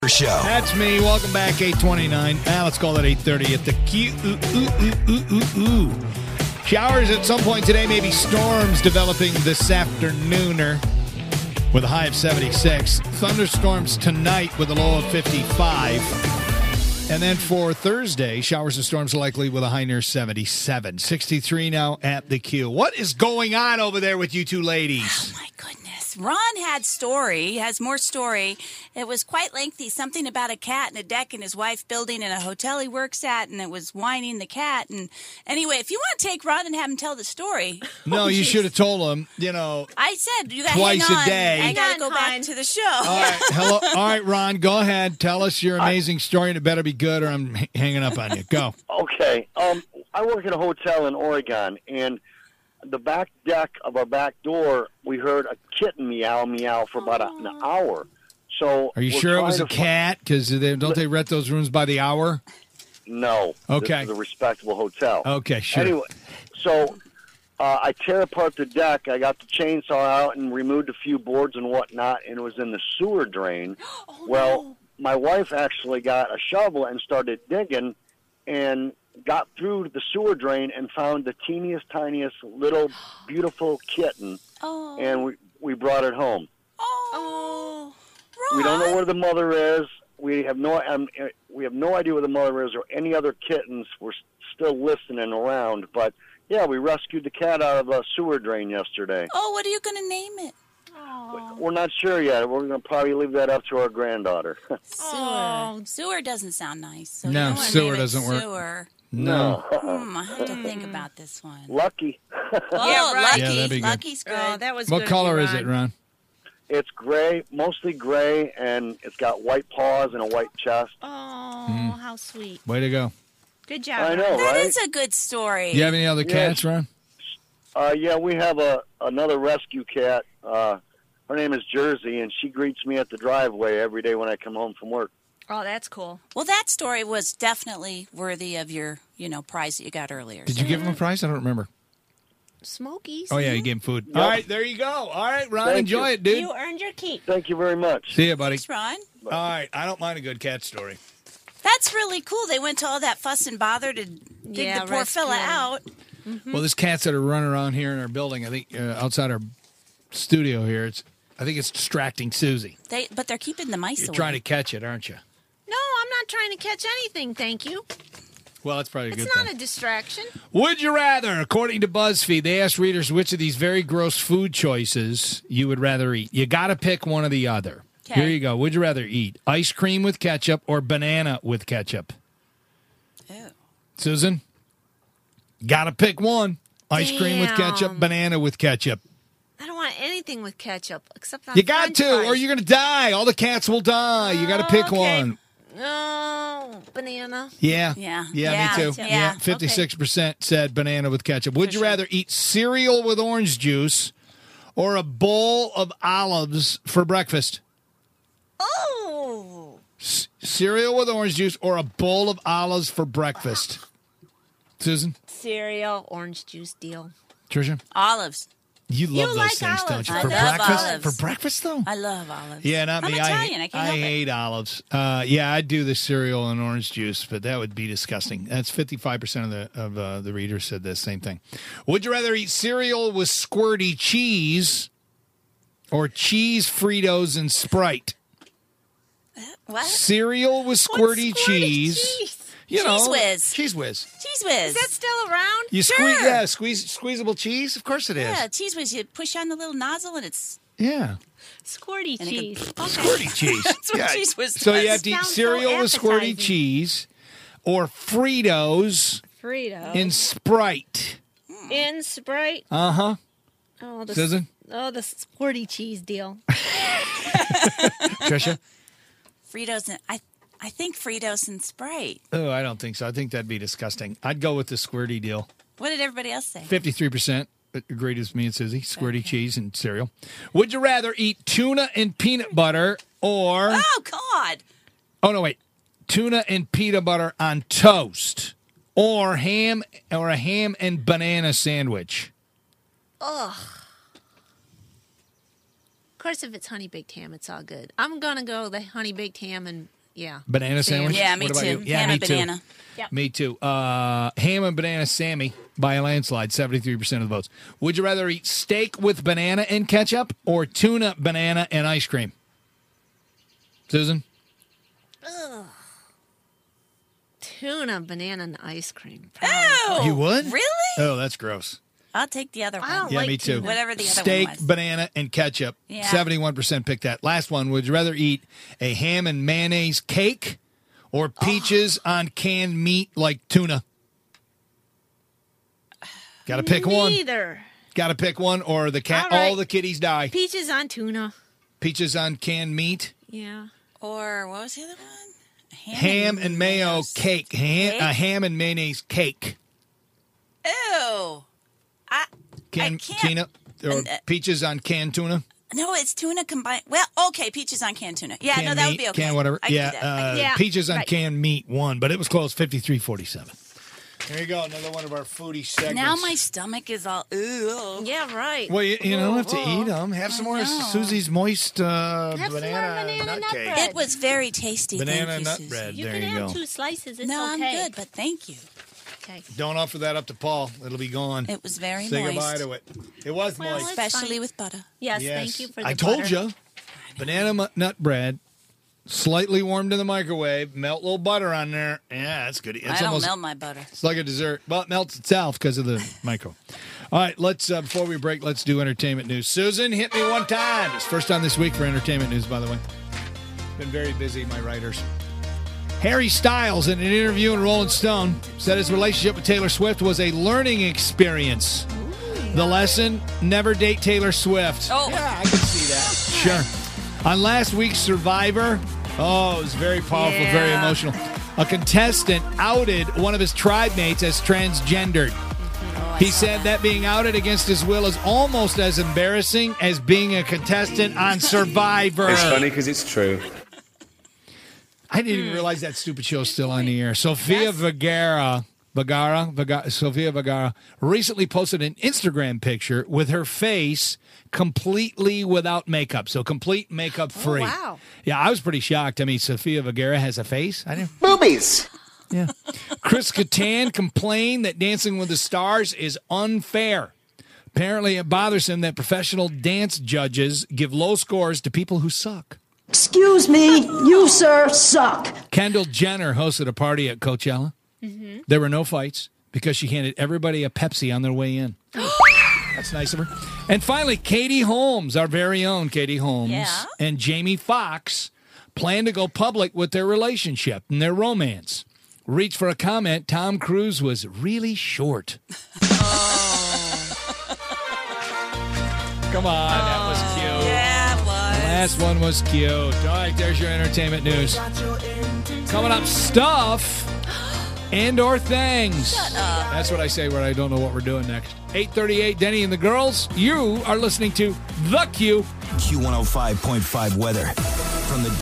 Show. That's me. Welcome back, 8:29. Let's call it 8:30 at the Q. Showers at some point today, maybe storms developing this afternooner with a high of 76. Thunderstorms tonight with a low of 55. And then for Thursday, showers and storms likely with a high near 77. 63 now at the Q. What is going on over there with you two ladies? Oh, my goodness. Ron has more story. It was quite lengthy. Something about a cat and a deck and his wife building in a hotel he works at, and it was whining the cat. And anyway, if you want to take Ron and have him tell the story. No, you should have told him, I said, you got twice hang on. a day. I got to go back to the show. All right, hello. All right, Ron, go ahead. Tell us your amazing story, and it better be good or I'm hanging up on you. Go. Okay. I work at a hotel in Oregon, and the back deck of our back door, we heard a kitten meow for about an hour. So are you sure it was a cat? Because don't they rent those rooms by the hour? No. Okay. This is a respectable hotel. Okay, sure. Anyway, so I tear apart the deck. I got the chainsaw out and removed a few boards and whatnot, and it was in the sewer drain. No. My wife actually got a shovel and started digging and got through the sewer drain and found the teeniest, tiniest, little, beautiful kitten, and we brought it home. Oh, Ron. We don't know where the mother is. We have no idea where the mother is or any other kittens. We're still listening around, but yeah, we rescued the cat out of a sewer drain yesterday. Oh, what are you going to name it? We're not sure yet. We're going to probably leave that up to our granddaughter. Sewer doesn't sound nice. So No, you don't sewer name it doesn't work. Sewer. No. I have to think about this one. Lucky. Oh, Yeah, right. Lucky. Yeah, that'd be good. Lucky's good. Oh, that was What good color of is you, it, Ron? It's gray, mostly gray, and it's got white paws and a white chest. Oh, how sweet. Way to go. Good job. I know, Ron. That right? is a good story. Do you have any other cats, Ron? Yeah, we have another rescue cat. Her name is Jersey, and she greets me at the driveway every day when I come home from work. Oh, that's cool. Well, that story was definitely worthy of your, prize that you got earlier. Did you give him a prize? I don't remember. Smokies. Oh, yeah, you gave him food. Yep. All right, there you go. All right, Ron, Thank enjoy you. it, dude. You earned your keep. Thank you very much. See you, buddy. Thanks, Ron. All right, I don't mind a good cat story. That's really cool. They went to all that fuss and bother to dig Yeah, the poor rescue fella him. out. Well, there's cats that are running around here in our building. I think outside our studio here, I think it's distracting Susie. But they're keeping the mice You're away. trying to catch it, aren't you? No, I'm not trying to catch anything, thank you. Well, that's probably a good It's thing. not a distraction. Would you rather? According to BuzzFeed, they asked readers which of these very gross food choices you would rather eat. You got to pick one or the other. Okay. Here you go. Would you rather eat ice cream with ketchup or banana with ketchup? Ew. Susan? Got to pick one. Ice cream with ketchup, Damn. banana with ketchup. I don't want anything with ketchup except on You got French to, fries. or you're going to die. All the cats will die. You got to pick Okay. one. No, banana. Yeah. Yeah. Yeah, me too. Yeah. 56% said banana with ketchup. Would you rather eat cereal with orange juice or a bowl of olives for breakfast? Oh. Cereal with orange juice or a bowl of olives for breakfast? Susan? Cereal, orange juice deal. Tricia? Olives. You love those like things, don't olives. you? I For love breakfast? olives. For breakfast, though? I love olives. Yeah, not I'm me. Italian. I can't help it. hate olives. Yeah, I'd do the cereal and orange juice, but that would be disgusting. That's 55% of the readers said the same thing. Would you rather eat cereal with squirty cheese or cheese Fritos and Sprite? What? Cereal with squirty cheese. You know, Cheese Whiz. Cheese Whiz. Cheese Whiz. Is that still around? You Sure. squeezable cheese. Of course it is. Yeah, Cheese Whiz. You push on the little nozzle and it's... Yeah. Squirty And it cheese. can- Okay. Squirty cheese. That's what Cheese Whiz So you does. have to eat Sounds so cereal with squirty appetizing. cheese or Fritos Frito. in Sprite. In Sprite. Uh-huh. Oh, Susan? the squirty cheese deal. Trisha? Fritos and... I think Fritos and Sprite. Oh, I don't think so. I think that'd be disgusting. I'd go with the squirty deal. What did everybody else say? 53% agreed with me and Susie. Squirty cheese and cereal. Would you rather eat tuna and peanut butter or... Oh, God. Oh, no, wait. Tuna and peanut butter on toast or a ham and banana sandwich? Ugh. course, if it's honey baked ham, it's all good. I'm gonna go the honey baked ham and banana sandwich. Yeah, me What about too. you? Yeah, Ham me and too. banana. Yep. Me too. Ham and banana Sammy by a landslide, 73% of the votes. Would you rather eat steak with banana and ketchup or tuna, banana, and ice cream? Susan? tuna, banana, and ice cream. Oh, You would? Really? Oh, that's gross. I'll take the other one. I don't Yeah, like me too. tuna. Whatever the other Steak, one was. banana, and ketchup. Yeah. 71% picked that. Last one. Would you rather eat a ham and mayonnaise cake or peaches on canned meat like tuna? Got to pick one. Neither. Got to pick one, or the cat. All right. All the kitties die. Peaches on tuna. Peaches on canned meat. Yeah. Or what was the other one? Ham and mayo cake. Cake? A ham and mayonnaise cake. Ew. I can't. Tuna or peaches on canned tuna. No, it's tuna combined. Well, okay, peaches on canned tuna. Yeah, Canned no, that meat, would be okay. Canned whatever. I can do that. I can do Yeah. Peaches on right. canned meat won, but it was close. 53-47. There you go. Another one of our foodie segments. Now my stomach is all ooh. Yeah, right. Well, you don't have to eat them. Have some more know. Susie's moist some more banana banana nut nut cake. bread. It was very tasty. Banana Thank you, nut Susie. bread. You There can you have go. 2 slices. It's No, okay. I'm good, but thank you. Okay. Don't offer that up to Paul. It'll be gone. It was very Say moist. goodbye to it. It was Well, moist. it's Especially fine. with butter. Yes, Yes. thank you for the I told butter. you. Banana nut bread, slightly warmed in the microwave, melt a little butter on there. Yeah, that's good. It's I don't almost melt my butter. it's like a dessert. Well, it melts itself because of the micro. All right, let's before we break, let's do entertainment news. Susan, hit me one time. It's first time this week for entertainment news, by the way. Been very busy, my writers. Harry Styles, in an interview in Rolling Stone, said his relationship with Taylor Swift was a learning experience. The lesson, never date Taylor Swift. Oh. Yeah, I can see that. Sure. On last week's Survivor, it was very powerful, very Yeah. emotional. A contestant outed one of his tribe mates as transgendered. He said that being outed against his will is almost as embarrassing as being a contestant on Survivor. It's funny because it's true. I didn't even realize that stupid show's still on the air. Sofia Vergara recently posted an Instagram picture with her face completely without makeup. So complete makeup free. wow. Yeah, I was pretty shocked. I mean, Sofia Vergara has a face. I didn't. Boobies! Yeah. Chris Kattan complained that Dancing with the Stars is unfair. Apparently, it bothers him that professional dance judges give low scores to people who suck. Excuse me, you, sir, suck. Kendall Jenner hosted a party at Coachella. There were no fights because she handed everybody a Pepsi on their way in. That's nice of her. And finally, Katie Holmes, our very own Katie Holmes, Yeah? and Jamie Foxx plan to go public with their relationship and their romance. Reached for a comment, Tom Cruise was really short. Come on, that was cute. Yeah, it was. Last one was cute. All right, there's your entertainment news. Coming up, stuff and or things. Shut up. That's what I say when I don't know what we're doing next. 8:38, Denny and the girls. You are listening to The Q. Q105.5 weather from the